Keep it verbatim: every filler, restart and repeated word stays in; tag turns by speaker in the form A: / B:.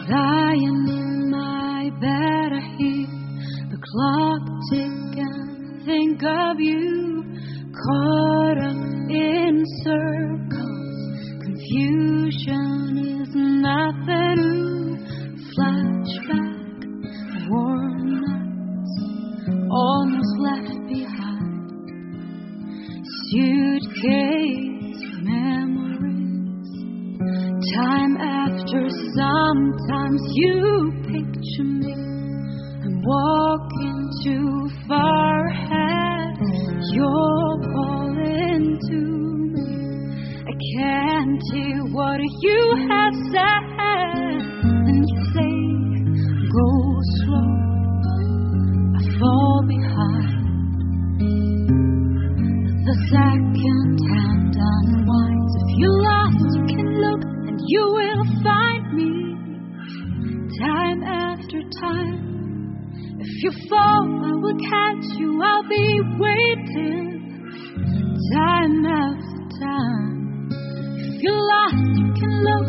A: Lying in my bed, I hear the clock tick and think of you. Caught up in circles, confusion is nothing new. Flashback, worn nights, almost left behind. Suitcase memories, time after sometimes you picture me. I'm walking too far ahead, you're calling to me. I can't hear what you have said. And you say, go slow, I fall behind. The second hand unwinds. If you're lost, you can look and you will find me. Time after time. If you fall, I will catch you. I'll be waiting. Time after time. If you're lost, you can look